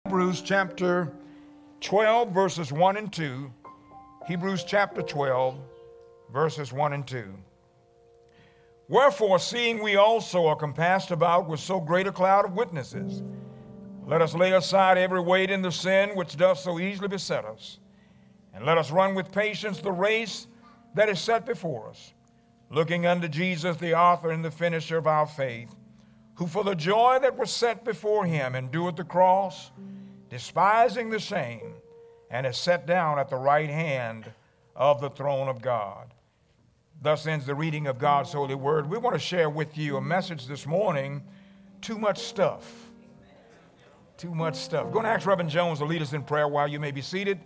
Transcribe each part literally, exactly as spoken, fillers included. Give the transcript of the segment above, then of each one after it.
Hebrews chapter twelve, verses one and two. Hebrews chapter twelve, verses one and two. Wherefore, seeing we also are compassed about with so great a cloud of witnesses, let us lay aside every weight and the sin which doth so easily beset us, and let us run with patience the race that is set before us, looking unto Jesus, the author and the finisher of our faith, who for the joy that was set before him endured the cross, despising the shame, and is set down at the right hand of the throne of God. Thus ends the reading of God's holy word. We want to share with you a message this morning, too much stuff. Too much stuff. Going to ask Reverend Jones to lead us in prayer while you may be seated.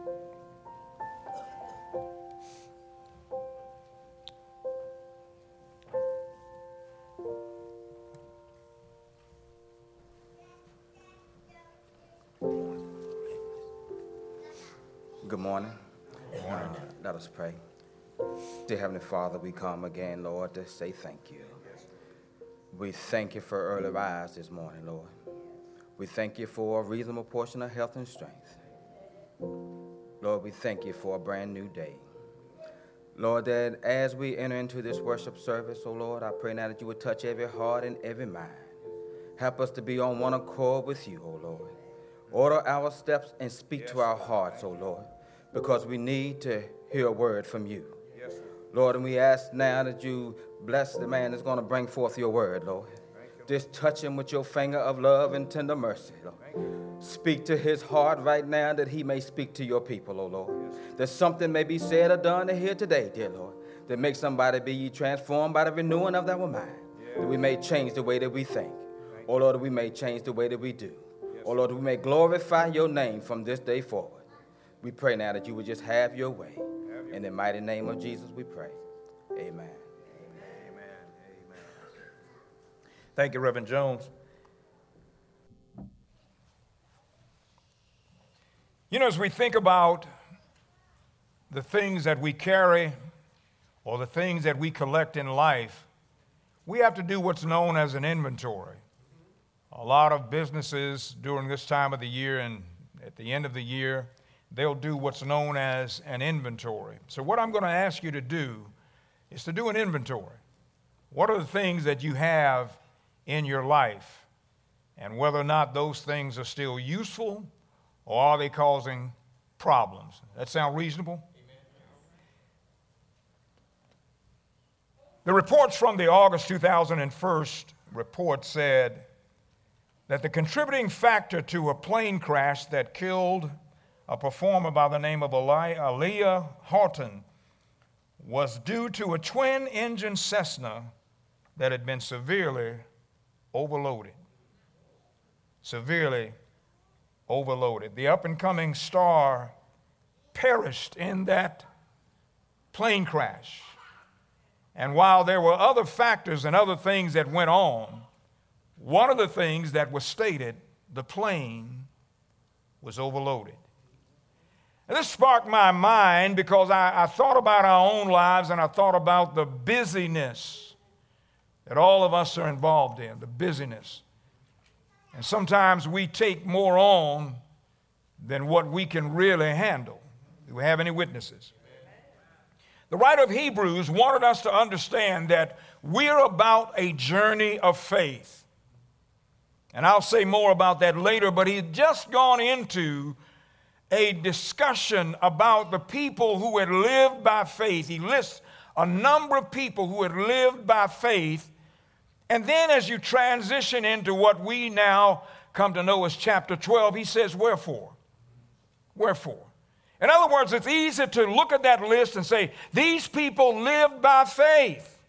Good morning. Good morning. Uh, let us pray. Dear Heavenly Father, we come again, Lord, to say thank you. We thank you for early rise this morning, Lord. We thank you for a reasonable portion of health and strength. Lord, we thank you for a brand new day. Lord, that as we enter into this worship service, oh Lord, I pray now that you would touch every heart and every mind. Help us to be on one accord with you, oh Lord. Order our steps and speak yes, to our hearts, oh Lord, because we need to hear a word from you. Yes, Lord, and we ask now that you bless the man that's going to bring forth your word, Lord. Just touch him with your finger of love and tender mercy, Lord. Speak to his heart right now that he may speak to your people, oh Lord. Yes. That something may be said or done here today, dear Lord, that makes somebody be transformed by the renewing of their mind, yes. That we may change the way that we think. Oh Lord, that we may change the way that we do. Yes. Oh Lord, that we may glorify your name from this day forward. We pray now that you would just have your way. Have your In the mighty name of Jesus we pray. Amen. Amen. Amen. Thank you, Reverend Jones. You know, as we think about the things that we carry or the things that we collect in life, we have to do what's known as an inventory. A lot of businesses during this time of the year and at the end of the year, they'll do what's known as an inventory. So what I'm going to ask you to do is to do an inventory. What are the things that you have in your life, and whether or not those things are still useful, or are they causing problems? That sound reasonable? Amen. The reports from the August two thousand one report said that the contributing factor to a plane crash that killed a performer by the name of Aaliyah Horton was due to a twin-engine Cessna that had been severely overloaded. Severely overloaded. The up-and-coming star perished in that plane crash. And while there were other factors and other things that went on, one of the things that was stated, the plane was overloaded. And this sparked my mind because I, I thought about our own lives, and I thought about the busyness that all of us are involved in, the busyness. And sometimes we take more on than what we can really handle. Do we have any witnesses? The writer of Hebrews wanted us to understand that we're about a journey of faith. And I'll say more about that later, but he'd just gone into a discussion about the people who had lived by faith. He lists a number of people who had lived by faith. And then as you transition into what we now come to know as chapter twelve, he says, wherefore? Wherefore? In other words, it's easy to look at that list and say, these people lived by faith.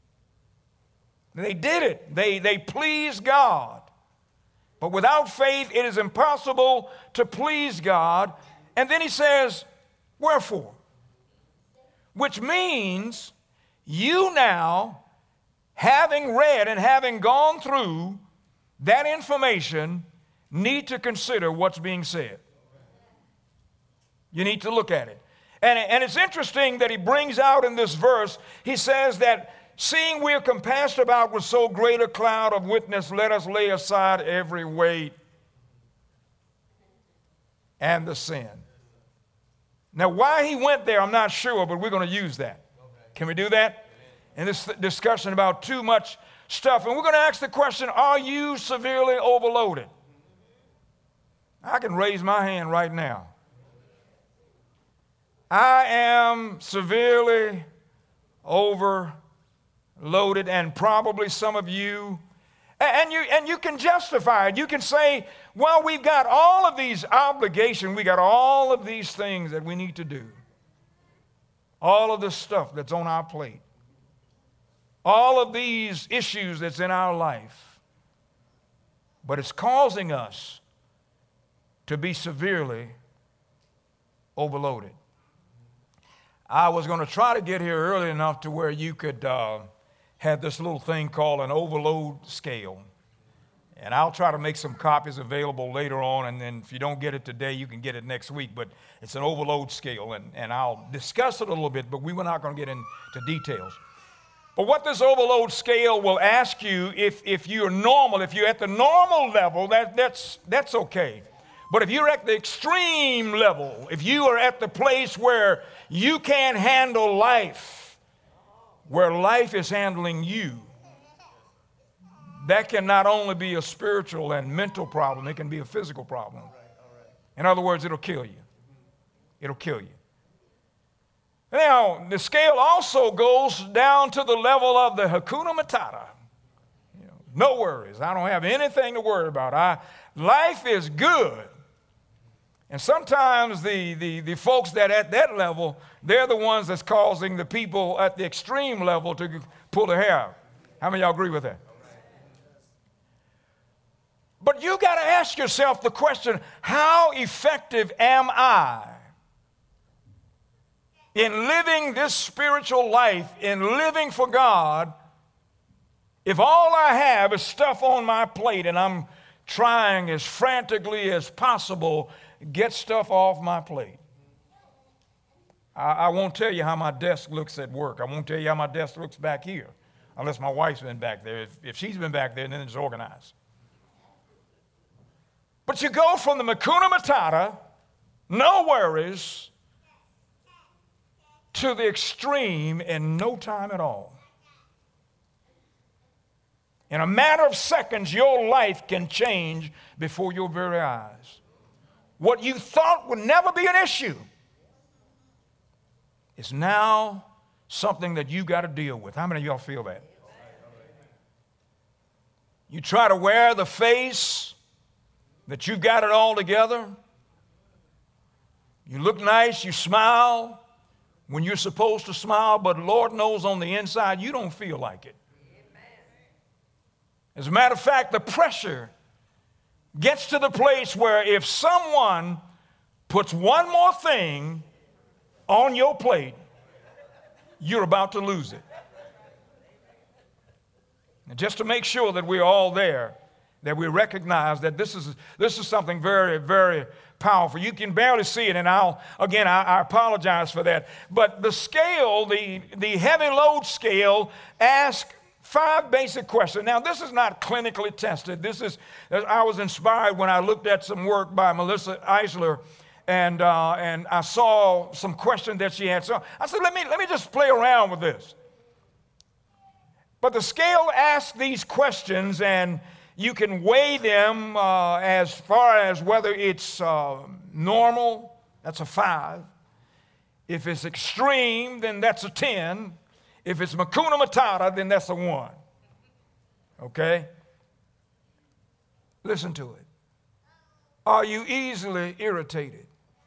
They did it. They, they pleased God. But without faith, it is impossible to please God. And then he says, wherefore? Which means you now, having read and having gone through that information, need to consider what's being said. You need to look at it. And, and it's interesting that he brings out in this verse, he says that seeing we are compassed about with so great a cloud of witness, let us lay aside every weight. and the sin. Now, why he went there, I'm not sure, but we're going to use that. Can we do that? In this discussion about too much stuff. And we're going to ask the question, are you severely overloaded? I can raise my hand right now. I am severely overloaded, and probably some of you, and you, and you can justify it. You can say, well, we've got all of these obligations. We got all of these things that we need to do. All of this stuff that's on our plate. All of these issues that's in our life. But it's causing us to be severely overloaded. I was going to try to get here early enough to where you could uh, have this little thing called an overload scale. And I'll try to make some copies available later on, and then if you don't get it today, you can get it next week. But it's an overload scale, and, and I'll discuss it a little bit, but we were not going to get into details. But what this overload scale will ask you, if, if you're normal, if you're at the normal level, that, that's, that's okay. But if you're at the extreme level, if you are at the place where you can't handle life, where life is handling you, that can not only be a spiritual and mental problem, it can be a physical problem. In other words, it'll kill you. It'll kill you. Now, the scale also goes down to the level of the Hakuna Matata. You know, no worries. I don't have anything to worry about. I, life is good. And sometimes the, the, the folks that at that level, they're the ones that's causing the people at the extreme level to pull their hair out. How many of y'all agree with that? But you got to ask yourself the question, how effective am I in living this spiritual life, in living for God, if all I have is stuff on my plate and I'm trying as frantically as possible get stuff off my plate? I, I won't tell you how my desk looks at work. I won't tell you how my desk looks back here, unless my wife's been back there. If, if she's been back there, then it's organized. But you go from the Hakuna Matata, no worries, to the extreme in no time at all. In a matter of seconds, your life can change before your very eyes. What you thought would never be an issue is now something that you got to deal with. How many of y'all feel that? You try to wear the face that you've got it all together. You look nice, you smile when you're supposed to smile, but Lord knows on the inside you don't feel like it. As a matter of fact, the pressure gets to the place where if someone puts one more thing on your plate, you're about to lose it. And just to make sure that we're all there, that we recognize that this is this is something very, very powerful. You can barely see it, and I'll, again, I, I apologize for that. But the scale, the, the heavy load scale, asks five basic questions. Now, this is not clinically tested. This is, I was inspired when I looked at some work by Melissa Eisler, and uh, and I saw some questions that she had. So I said, let me let me just play around with this. But the scale asks these questions, and you can weigh them uh, as far as whether it's uh, normal, that's a five. If it's extreme, then that's a ten. If it's Hakuna Matata, then that's a one. Okay? Listen to it. Are you easily irritated?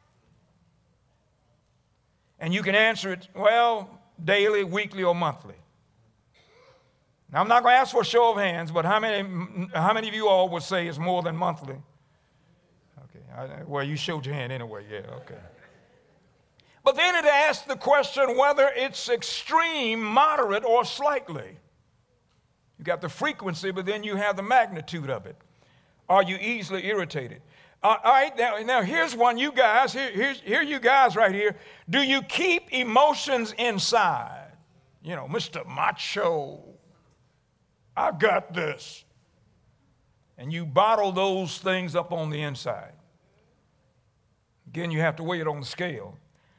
And you can answer it, well, daily, weekly, or monthly. Now, I'm not going to ask for a show of hands, but how many, how many of you all would say it's more than monthly? Okay. I, well, you showed your hand anyway. Yeah, okay. But then it asks the question whether it's extreme, moderate, or slightly. You got the frequency, but then you have the magnitude of it. Are you easily irritated? Uh, all right, now, now here's one, you guys. Here, here's, here you guys right here. Do you keep emotions inside? You know, Mister Macho, I got this. And you bottle those things up on the inside. Again, you have to weigh it on the scale.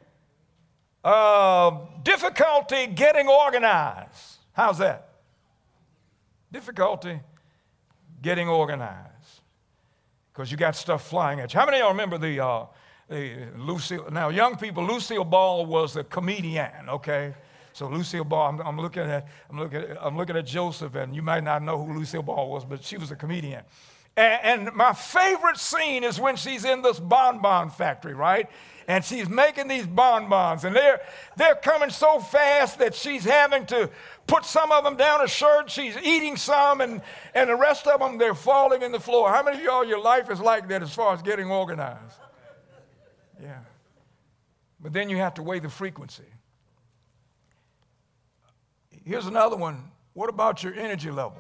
Uh, difficulty getting organized. How's that? Difficulty getting organized. Because you got stuff flying at you. How many of y'all remember the, uh, the Lucille? Now, young people, Lucille Ball was a comedian, okay? So Lucille Ball, I'm, I'm looking at, I'm looking at, I'm looking at Joseph, and you might not know who Lucille Ball was, but she was a comedian. And, and my favorite scene is when she's in this bonbon factory, right? And she's making these bonbons, and they're they're coming so fast that she's having to put some of them down her shirt. She's eating some, and, and the rest of them, they're falling in the floor. How many of y'all, your life is like that as far as getting organized? Yeah. But then you have to weigh the frequency. Here's another one. What about your energy level?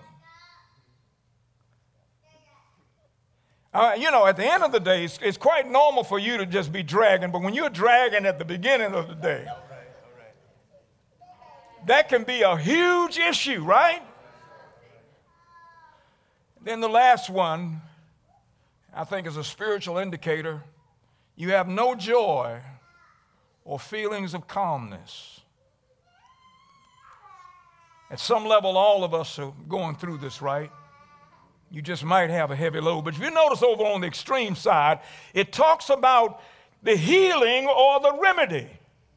Uh, you know, at the end of the day, it's, it's quite normal for you to just be dragging, but when you're dragging at the beginning of the day, that can be a huge issue, right? Then the last one, I think, is a spiritual indicator. You have no joy or feelings of calmness. At some level, all of us are going through this, right? You just might have a heavy load. But if you notice over on the extreme side, it talks about the healing or the remedy.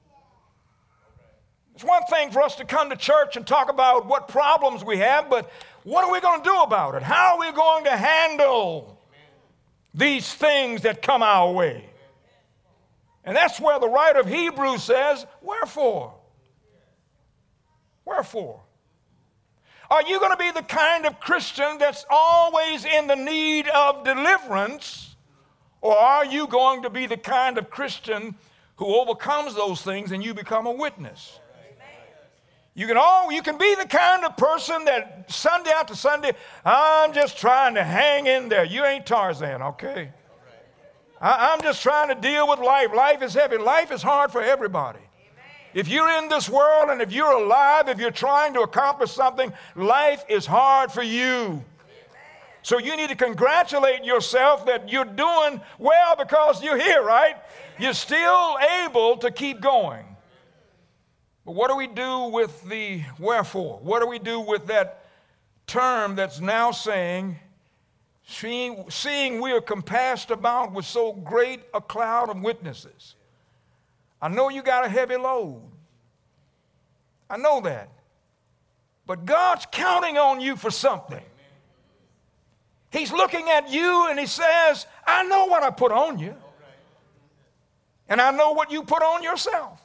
It's one thing for us to come to church and talk about what problems we have, but what are we going to do about it? How are we going to handle these things that come our way? And that's where the writer of Hebrews says, wherefore? Wherefore? Are you going to be the kind of Christian that's always in the need of deliverance? Or are you going to be the kind of Christian who overcomes those things and you become a witness? You can, all, you can be the kind of person that Sunday after Sunday, I'm just trying to hang in there. You ain't Tarzan, okay? I, I'm just trying to deal with life. Life is heavy. Life is hard for everybody. If you're in this world and if you're alive, if you're trying to accomplish something, life is hard for you. So you need to congratulate yourself that you're doing well because you're here, right? You're still able to keep going. But what do we do with the wherefore? What do we do with that term that's now saying, seeing, seeing we are compassed about with so great a cloud of witnesses? I know you got a heavy load. I know that. But God's counting on you for something. He's looking at you and he says, I know what I put on you. And I know what you put on yourself.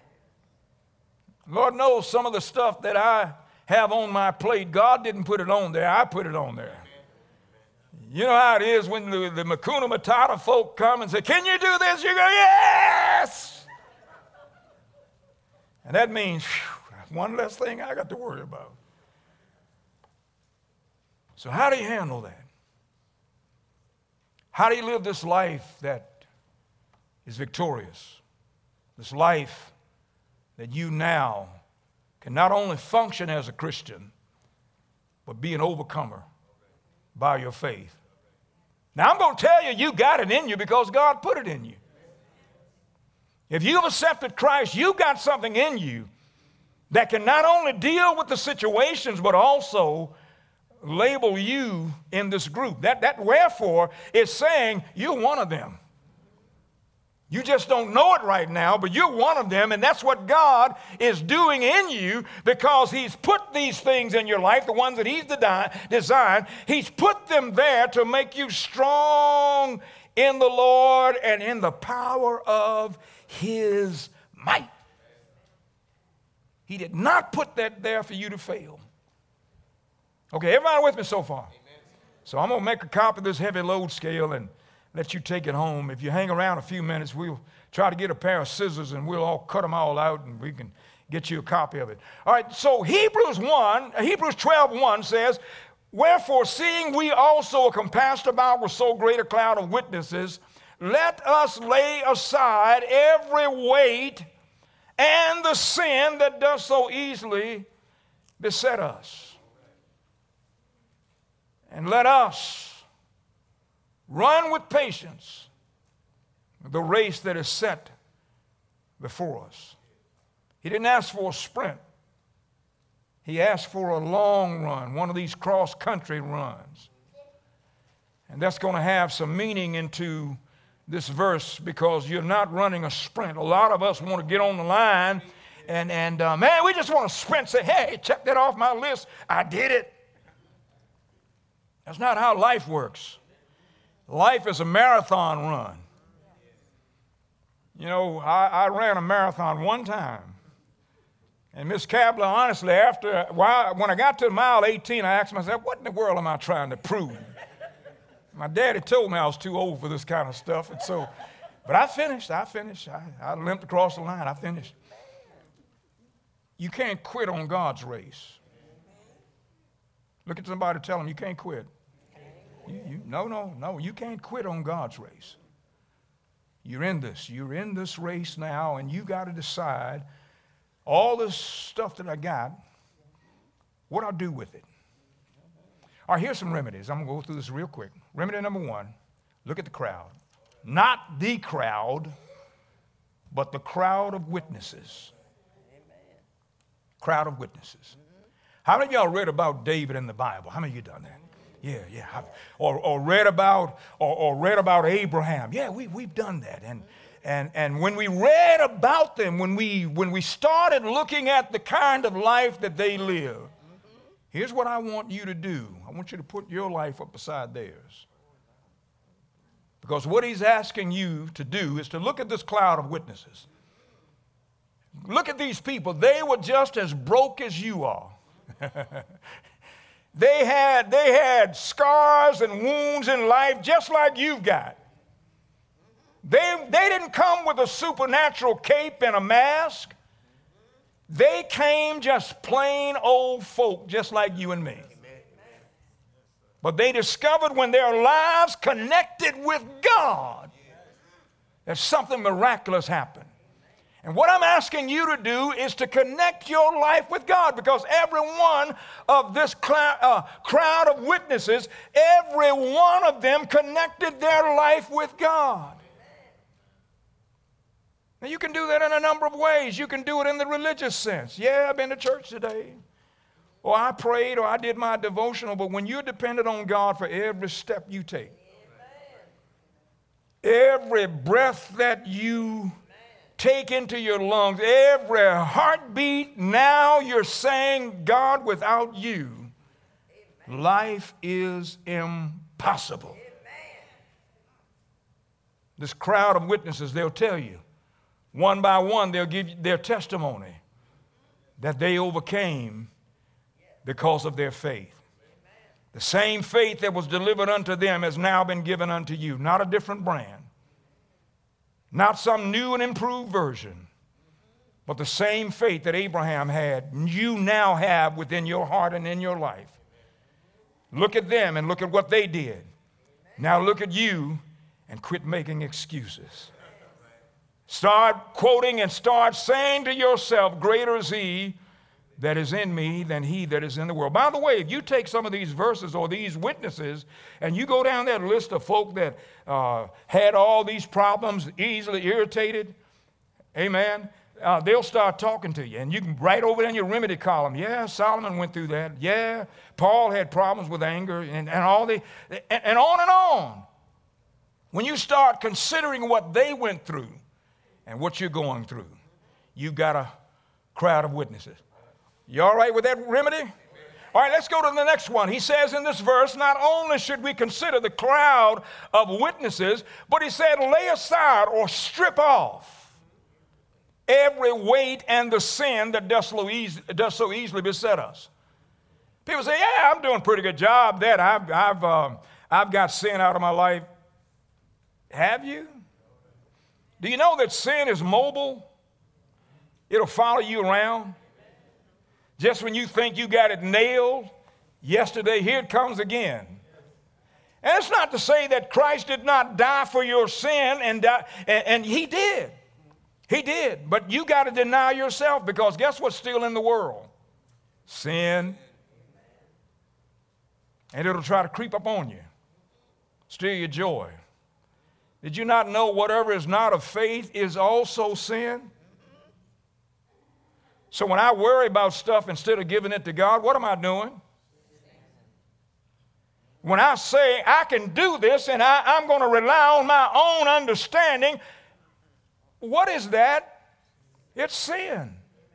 Lord knows some of the stuff that I have on my plate, God didn't put it on there. I put it on there. You know how it is when the, the Hakuna Matata folk come and say, can you do this? You go, yes! And that means whew, one less thing I got to worry about. So how do you handle that? How do you live this life that is victorious? This life that you now can not only function as a Christian, but be an overcomer by your faith. Now I'm going to tell you, you got it in you because God put it in you. If you've accepted Christ, you've got something in you that can not only deal with the situations, but also label you in this group. That, that wherefore is saying you're one of them. You just don't know it right now, but you're one of them, and that's what God is doing in you because he's put these things in your life, the ones that he's designed. He's put them there to make you strong in the Lord and in the power of his might. He did not put that there for you to fail. Okay, everybody with me so far? Amen. So I'm going to make a copy of this heavy load scale and let you take it home. If you hang around a few minutes, we'll try to get a pair of scissors and we'll all cut them all out and we can get you a copy of it. All right, so Hebrews one, Hebrews twelve one says, wherefore, seeing we also are compassed about with so great a cloud of witnesses, let us lay aside every weight and the sin that does so easily beset us. And let us run with patience the race that is set before us. He didn't ask for a sprint. He asked for a long run, one of these cross-country runs. And that's going to have some meaning into this verse because you're not running a sprint. A lot of us want to get on the line and, and uh, man, we just want to sprint, say, hey, check that off my list. I did it. That's not how life works. Life is a marathon run. You know, I, I ran a marathon one time. And Miss Cabler, honestly, after while, when I got to mile eighteen, I asked myself, what in the world am I trying to prove? My daddy told me I was too old for this kind of stuff. And so, but I finished. I finished. I, I limped across the line. I finished. You can't quit on God's race. Look at somebody, tell them you can't quit. You, you, no, no, no. You can't quit on God's race. You're in this. You're in this race now, and you got to decide all this stuff that I got, what I'll do with it. All right, here's some remedies. I'm going to go through this real quick. Remedy number one, look at the crowd. Not the crowd, but the crowd of witnesses. Amen. Crowd of witnesses. Mm-hmm. How many of y'all read about David in the Bible? How many of you done that? Yeah, yeah. Or, or read about or, or read about Abraham. Yeah, we, we've done that. And, and, and when we read about them, when we, when we started looking at the kind of life that they live, here's what I want you to do. I want you to put your life up beside theirs. Because what he's asking you to do is to look at this cloud of witnesses. Look at these people. They were just as broke as you are. They had, they had scars and wounds in life just like you've got. They, they didn't come with a supernatural cape and a mask. They came just plain old folk, just like you and me. But they discovered when their lives connected with God, that something miraculous happened. And what I'm asking you to do is to connect your life with God, because every one of this cl- uh, crowd of witnesses, every one of them connected their life with God. Now, you can do that in a number of ways. You can do it in the religious sense. Yeah, I've been to church today. Or I prayed, or I did my devotional. But when you're dependent on God for every step you take, every breath that you take into your lungs, every heartbeat, now you're saying, God, without you, life is impossible. This crowd of witnesses, they'll tell you, one by one, they'll give you their testimony that they overcame because of their faith. The same faith that was delivered unto them has now been given unto you. Not a different brand. Not some new and improved version. But the same faith that Abraham had, you now have within your heart and in your life. Look at them and look at what they did. Now look at you and quit making excuses. Start quoting and start saying to yourself, greater is he that is in me than he that is in the world. By the way, if you take some of these verses or these witnesses and you go down that list of folk that uh, had all these problems, easily irritated, amen, uh, they'll start talking to you. And you can write over in your remedy column, yeah, Solomon went through that. Yeah, Paul had problems with anger and, and all the, and, and on and on. When you start considering what they went through and what you're going through, you've got a crowd of witnesses. You all right with that remedy? All right, let's go to the next one. He says in this verse, not only should we consider the crowd of witnesses, but he said, lay aside or strip off every weight and the sin that does so, easy, does so easily beset us. People say, yeah, I'm doing a pretty good job that I've, I've, um, I've got sin out of my life. Have you? Do you know that sin is mobile? It'll follow you around. Just when you think you got it nailed, yesterday, here it comes again. And it's not to say that Christ did not die for your sin, and, die, and, and he did. He did. But you got to deny yourself, because guess what's still in the world? Sin. And it'll try to creep up on you, steal your joy, Did you not know whatever is not of faith is also sin? So when I worry about stuff instead of giving it to God, what am I doing? When I say I can do this and I, I'm going to rely on my own understanding, what is that? It's sin.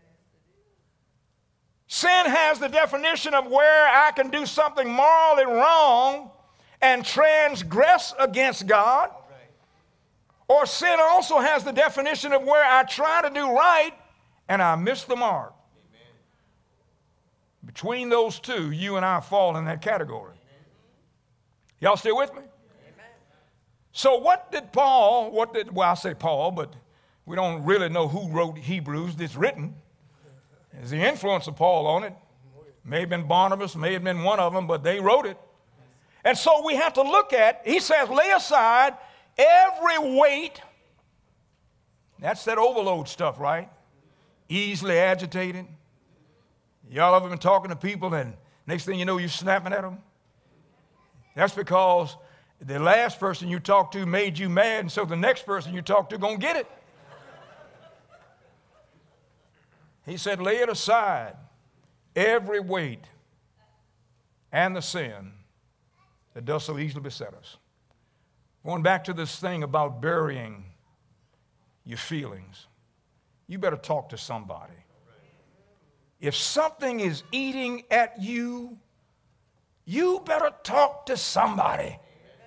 Sin has the definition of where I can do something morally wrong and transgress against God. Or sin also has the definition of where I try to do right and I miss the mark. Amen. Between those two, you and I fall in that category. Y'all still with me? Amen. So what did Paul, what did, well, I say Paul, but we don't really know who wrote Hebrews. It's written. There's the influence of Paul on it. May have been Barnabas, may have been one of them, but they wrote it. And so we have to look at, he says, lay aside every weight. That's that overload stuff, right? Easily agitated. Y'all ever been talking to people and next thing you know you're snapping at them? That's because the last person you talked to made you mad, and so the next person you talk to gonna get it. He said, lay it aside, every weight and the sin that does so easily beset us. Going back to this thing about burying your feelings, you better talk to somebody. If something is eating at you, you better talk to somebody.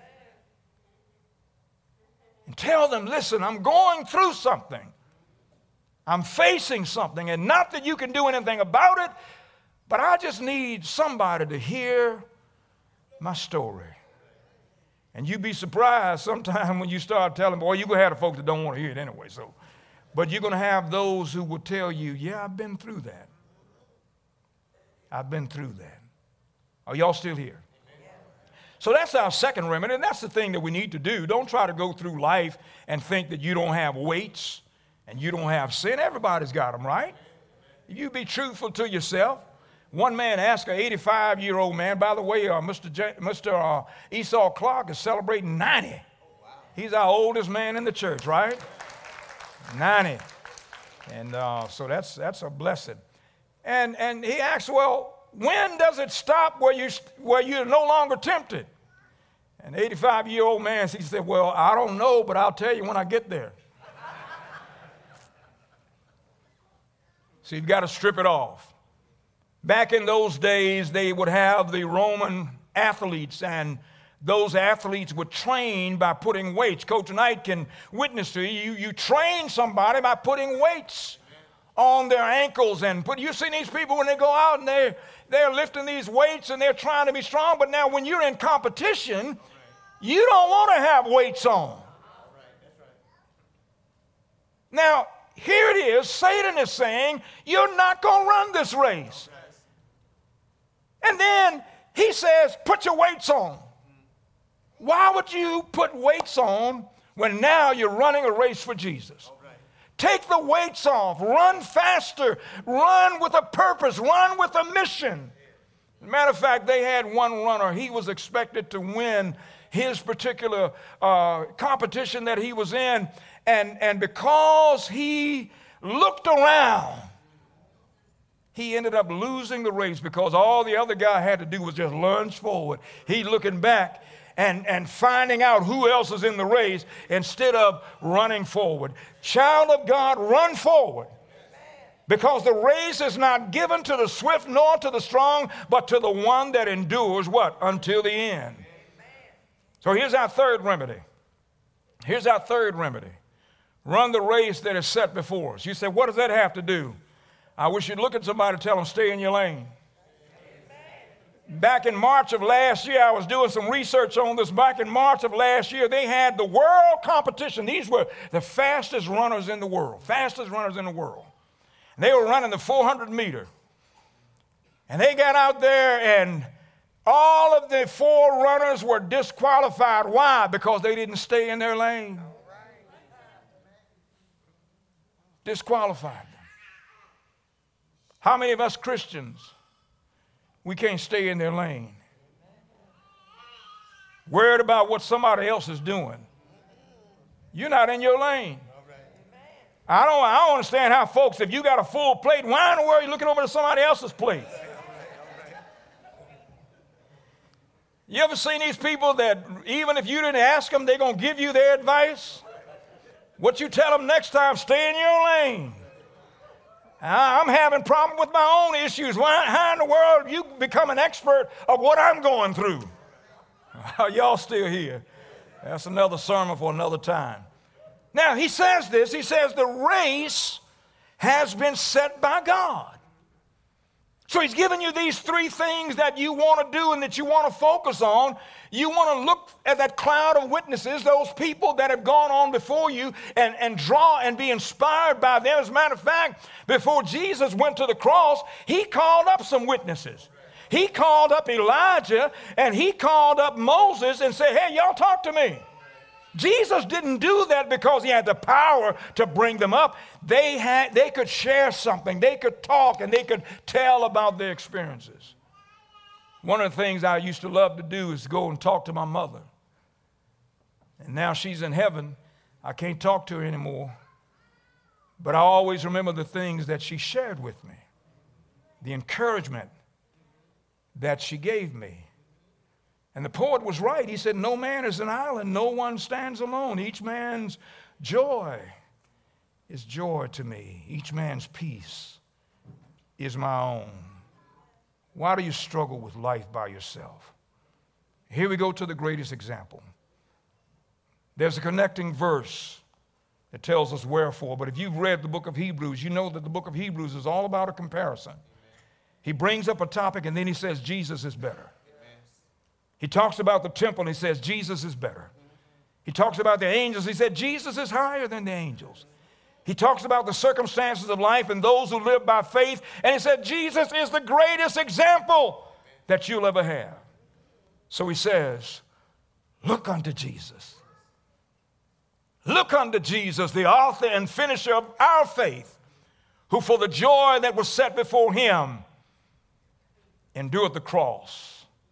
And tell them, listen, I'm going through something. I'm facing something, and not that you can do anything about it, but I just need somebody to hear my story. And you'd be surprised sometime when you start telling, boy, you're going to have the folks that don't want to hear it anyway. So, but you're going to have those who will tell you, yeah, I've been through that. I've been through that. Are y'all still here? So that's our second remedy, and that's the thing that we need to do. Don't try to go through life and think that you don't have weights and you don't have sin. Everybody's got them, right? If you be truthful to yourself. One man asked an eighty-five-year-old man, by the way, uh, Mister J, Mister Uh, Esau Clark is celebrating ninety. He's our oldest man in the church, right? ninety. And uh, so that's that's a blessing. And and he asked, well, when does it stop where, you, where you're no longer tempted? An eighty-five-year-old man, he said, well, I don't know, but I'll tell you when I get there. So you've got to strip it off. Back in those days, they would have the Roman athletes, and those athletes would train by putting weights. Coach Knight can witness to you. You, you train somebody by putting weights on their ankles. And put, you've seen these people when they go out and they're, they're lifting these weights and they're trying to be strong. But now when you're in competition, you don't want to have weights on. Now, here it is. Satan is saying, you're not going to run this race. And then he says, put your weights on. Why would you put weights on when now you're running a race for Jesus? Take the weights off. Run faster. Run with a purpose. Run with a mission. As a matter of fact, they had one runner. He was expected to win his particular uh, competition that he was in. And, and because he looked around, he ended up losing the race because all the other guy had to do was just lunge forward. He looking back and, and finding out who else is in the race instead of running forward. Child of God, run forward. Because the race is not given to the swift nor to the strong, but to the one that endures what? Until the end. So here's our third remedy. Here's our third remedy. Run the race that is set before us. You say, what does that have to do? I wish you'd look at somebody and tell them, stay in your lane. Amen. Back in March of last year, I was doing some research on this. Back in March of last year, they had the world competition. These were the fastest runners in the world, fastest runners in the world. And they were running the four hundred meter. And they got out there, and all of the four runners were disqualified. Why? Because they didn't stay in their lane. Disqualified. How many of us Christians, we can't stay in their lane? Worried about what somebody else is doing. You're not in your lane. I don't, I don't understand how folks, if you got a full plate, why in the world are you looking over to somebody else's plate? You ever seen these people that even if you didn't ask them, they're going to give you their advice? What you tell them next time, stay in your lane. I'm having problems with my own issues. Why, how in the world you become an expert of what I'm going through? Y'all still here? That's another sermon for another time. Now, he says this. He says the race has been set by God. So he's given you these three things that you want to do and that you want to focus on. You want to look at that cloud of witnesses, those people that have gone on before you, and, and draw and be inspired by them. As a matter of fact, before Jesus went to the cross, he called up some witnesses. He called up Elijah and he called up Moses and said, hey, y'all talk to me. Jesus didn't do that because he had the power to bring them up. They had, they could share something. They could talk and they could tell about their experiences. One of the things I used to love to do is go and talk to my mother. And now she's in heaven. I can't talk to her anymore. But I always remember the things that she shared with me, the encouragement that she gave me. And the poet was right. He said, no man is an island, no one stands alone. Each man's joy is joy to me. Each man's peace is my own. Why do you struggle with life by yourself? Here we go to the greatest example. There's a connecting verse that tells us wherefore, but if you've read the book of Hebrews, you know that the book of Hebrews is all about a comparison. He brings up a topic and then he says Jesus is better. He talks about the temple and he says Jesus is better. He talks about the angels. He said Jesus is higher than the angels. He talks about the circumstances of life and those who live by faith. And he said Jesus is the greatest example that you'll ever have. So he says, look unto Jesus. Look unto Jesus, the author and finisher of our faith, who for the joy that was set before him endured the cross,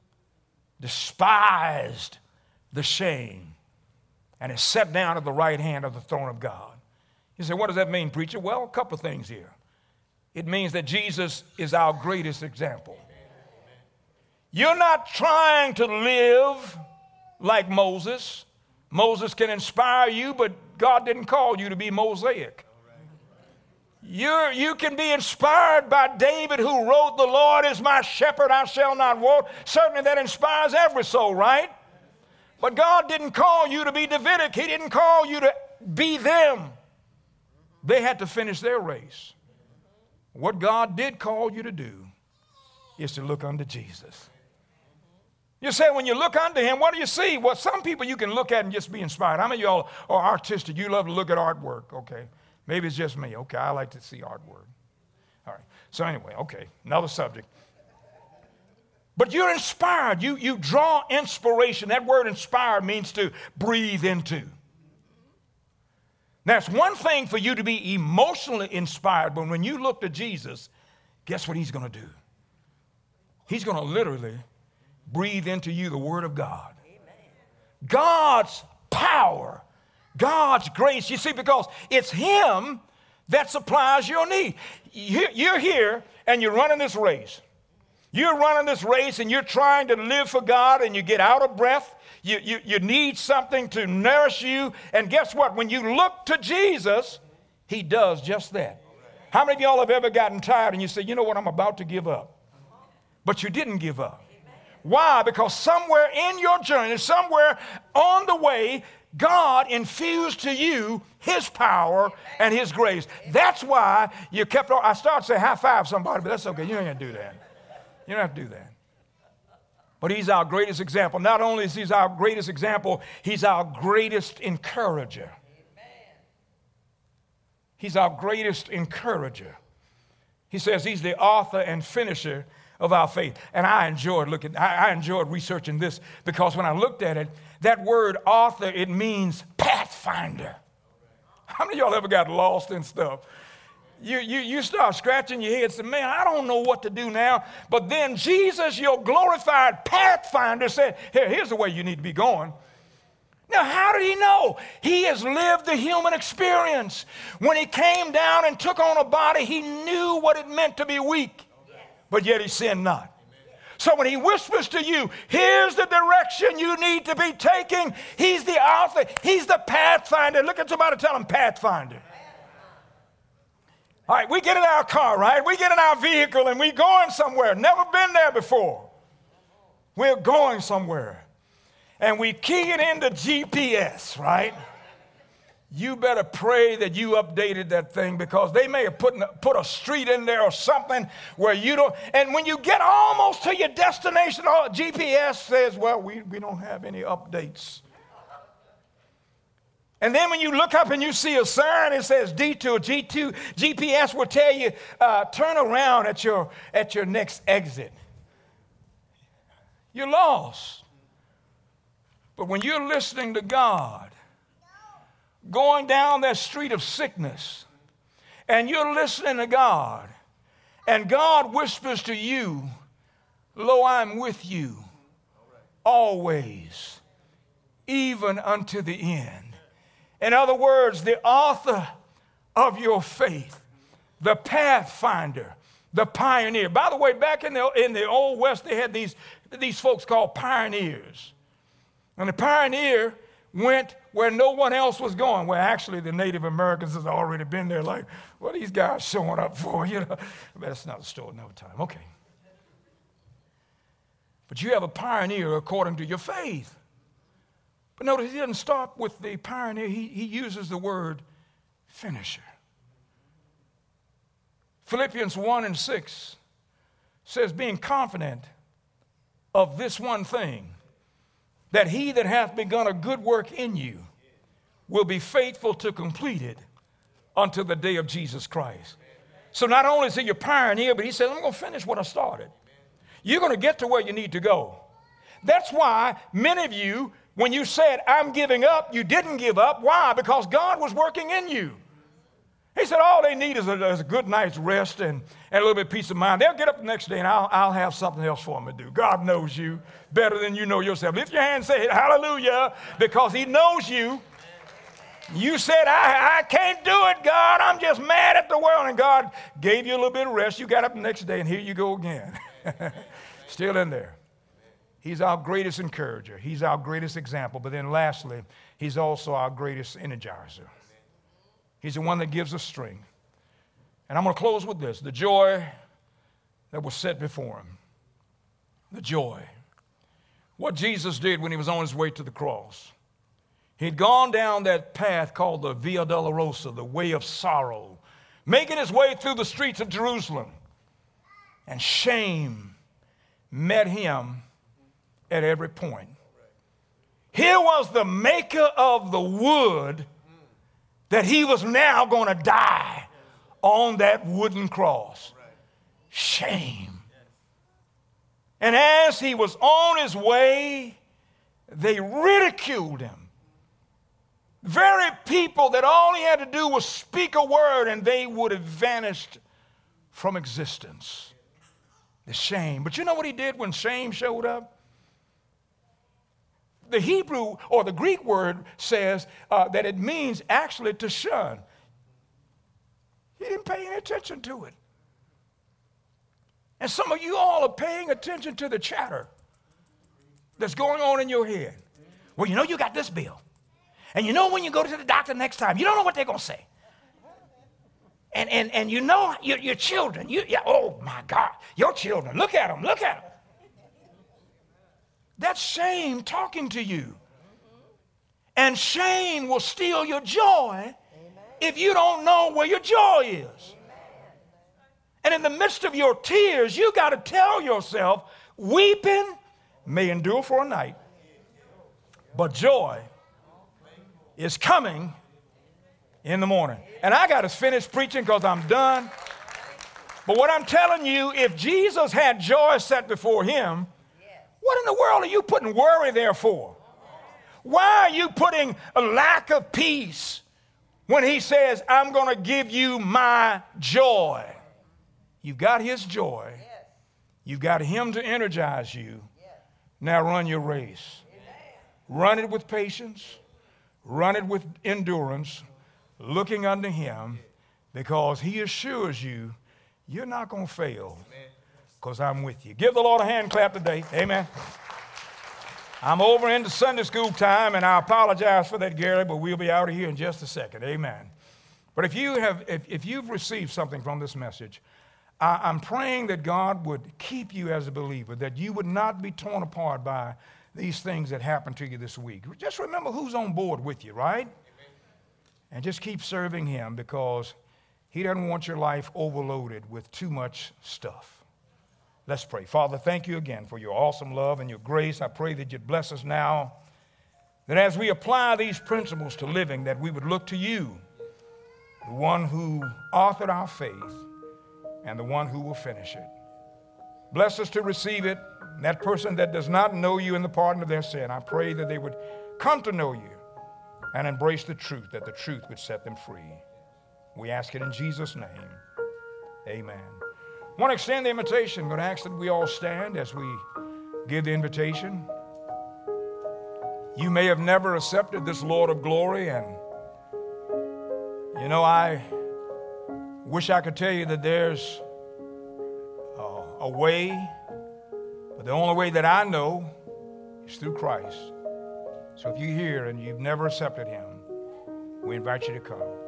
despised the shame, and is set down at the right hand of the throne of God. You say, what does that mean, preacher? Well, a couple of things here. It means that Jesus is our greatest example. You're not trying to live like Moses. Moses can inspire you, but God didn't call you to be Mosaic. You're, you can be inspired by David, who wrote, the Lord is my shepherd, I shall not want. Certainly that inspires every soul, right? But God didn't call you to be Davidic. He didn't call you to be them. They had to finish their race. What God did call you to do is to look unto Jesus. You say when you look unto him, what do you see? Well, some people you can look at and just be inspired. How many of y'all are artistic? You love to look at artwork, okay? Maybe it's just me. Okay, I like to see artwork. All right. So anyway, okay, another subject. But you're inspired. You, you draw inspiration. That word inspired means to breathe into. Now, it's one thing for you to be emotionally inspired, but when you look to Jesus, guess what he's going to do? He's going to literally breathe into you the word of God. Amen. God's power, God's grace. You see, because it's him that supplies your need. You're here and you're running this race. You're running this race and you're trying to live for God and you get out of breath. You, you, you need something to nourish you. And guess what? When you look to Jesus, he does just that. How many of y'all have ever gotten tired and you say, you know what, I'm about to give up? But you didn't give up. Why? Because somewhere in your journey, somewhere on the way, God infused to you his power and his grace. That's why you kept on. I started to say high five somebody, but that's okay. You don't have to do that. You don't have to do that. But he's our greatest example. Not only is he our greatest example, he's our greatest encourager. He's our greatest encourager. He says he's the author and finisher of our faith. And I enjoyed looking, I, I enjoyed researching this because when I looked at it, that word author, it means pathfinder. How many of y'all ever got lost in stuff? You, you, you start scratching your head and say, man, I don't know what to do now. But then Jesus, your glorified pathfinder, said, here, here's the way you need to be going. Now, how did he know? He has lived the human experience. When he came down and took on a body, he knew what it meant to be weak, but yet he sinned not. So when he whispers to you, here's the direction you need to be taking, he's the author, he's the pathfinder. Look at somebody, tell him pathfinder. All right, we get in our car, right? We get in our vehicle and we're going somewhere. Never been there before. We're going somewhere. And we key it into G P S, right? You better pray that you updated that thing, because they may have put, put a street in there or something where you don't. And when you get almost to your destination, G P S says, well, we, we don't have any updates. And then when you look up and you see a sign, it says detour, G two, G P S will tell you, uh, turn around at your, at your next exit. You're lost. But when you're listening to God, going down that street of sickness, and you're listening to God, and God whispers to you, lo, I'm with you always, even unto the end. In other words, the author of your faith, the pathfinder, the pioneer. By the way, back in the, in the Old West, they had these, these folks called pioneers. And the pioneer went where no one else was going. Well, actually, the Native Americans has already been there. Like, what are these guys showing up for? You know, but that's not a story, another time. Okay. But you have a pioneer according to your faith. But notice he doesn't stop with the pioneer. He, he uses the word finisher. Philippians one and six says, being confident of this one thing, that he that hath begun a good work in you will be faithful to complete it unto the day of Jesus Christ. So not only is he your pioneer, but he says, I'm going to finish what I started. You're going to get to where you need to go. That's why many of you, when you said, I'm giving up, you didn't give up. Why? Because God was working in you. He said, all they need is a, is a good night's rest and, and a little bit of peace of mind. They'll get up the next day and I'll, I'll have something else for them to do. God knows you better than you know yourself. Lift your hand and say hallelujah, because he knows you. You said, I, I can't do it, God. I'm just mad at the world. And God gave you a little bit of rest. You got up the next day and here you go again. Still in there. He's our greatest encourager. He's our greatest example. But then lastly, he's also our greatest energizer. He's the one that gives us strength. And I'm going to close with this. The joy that was set before him. The joy. What Jesus did when he was on his way to the cross. He'd gone down that path called the Via Dolorosa, the way of sorrow, making his way through the streets of Jerusalem. And shame met him at every point. Here was the maker of the wood that he was now going to die on that wooden cross. Shame. And as he was on his way, they ridiculed him. Very people that all he had to do was speak a word and they would have vanished from existence. The shame. But you know what he did when shame showed up? The Hebrew or the Greek word says uh, that it means actually to shun. He didn't pay any attention to it. And some of you all are paying attention to the chatter that's going on in your head. Well, you know you got this bill. And you know when you go to the doctor next time, you don't know what they're going to say. And, and, and you know your, your children. You, yeah, oh, my God, your children. Look at them. Look at them. That's shame talking to you. And shame will steal your joy if you don't know where your joy is. And in the midst of your tears, you got to tell yourself, weeping may endure for a night, but joy is coming in the morning. And I got to finish preaching because I'm done. But what I'm telling you, if Jesus had joy set before him, what in the world are you putting worry there for? Why are you putting a lack of peace when he says, I'm going to give you my joy? You've got his joy. You've got him to energize you. Now run your race. Run it with patience. Run it with endurance, looking unto him, because he assures you you're not going to fail because I'm with you. Give the Lord a hand clap today. Amen. I'm over into Sunday school time, and I apologize for that, Gary, but we'll be out of here in just a second. Amen. But if, you have, if, if you've received something from this message, I, I'm praying that God would keep you as a believer, that you would not be torn apart by these things that happened to you this week. Just remember who's on board with you, right? Amen. And just keep serving him, because he doesn't want your life overloaded with too much stuff. Let's pray. Father, thank you again for your awesome love and your grace. I pray that you'd bless us now, that as we apply these principles to living, that we would look to you, the one who authored our faith and the one who will finish it. Bless us to receive it. That person that does not know you in the pardon of their sin, I pray that they would come to know you and embrace the truth, that the truth would set them free. We ask it in Jesus' name. Amen. I want to extend the invitation. I'm going to ask that we all stand as we give the invitation. You may have never accepted this Lord of glory, and you know, I wish I could tell you that there's a, a way, but the only way that I know is through Christ. So if you're here and you've never accepted him, we invite you to come.